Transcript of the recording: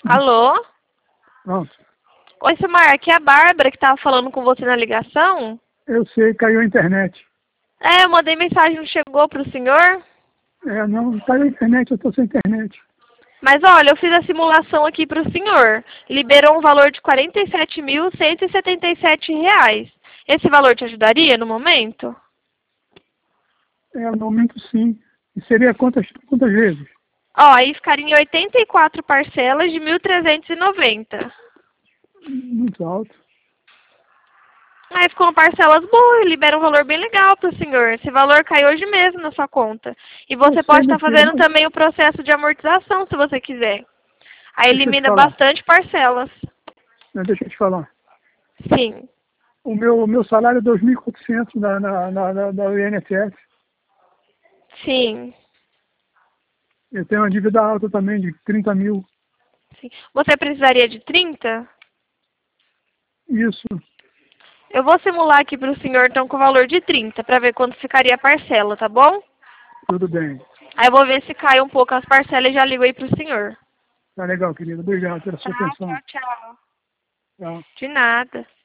Alô? Pronto. Oi, Silmar, aqui é a Bárbara que estava falando com você na ligação. Eu sei, caiu a internet. Eu mandei mensagem, não chegou para o senhor? Não, caiu a internet, eu estou sem internet. Mas olha, eu fiz a simulação aqui para o senhor. Liberou um valor de R$ 47.177. Esse valor te ajudaria no momento? No momento sim. E seria quantas vezes? Aí ficaria em 84 parcelas de 1.390. Muito alto. Aí ficou uma parcelas boas, libera um valor bem legal para o senhor. Esse valor cai hoje mesmo na sua conta. E você pode estar fazendo também o processo de amortização, se você quiser. Aí elimina bastante parcelas. Deixa eu te falar. Sim. O meu salário é 2.400 da INSS. Sim. Eu tenho uma dívida alta também, de 30 mil. Sim. Você precisaria de 30? Isso. Eu vou simular aqui para o senhor, então, com o valor de 30, para ver quanto ficaria a parcela, tá bom? Tudo bem. Aí eu vou ver se cai um pouco as parcelas e já ligo aí para o senhor. Tá legal, querido. Obrigado pela sua atenção. Tchau. Tchau. De nada.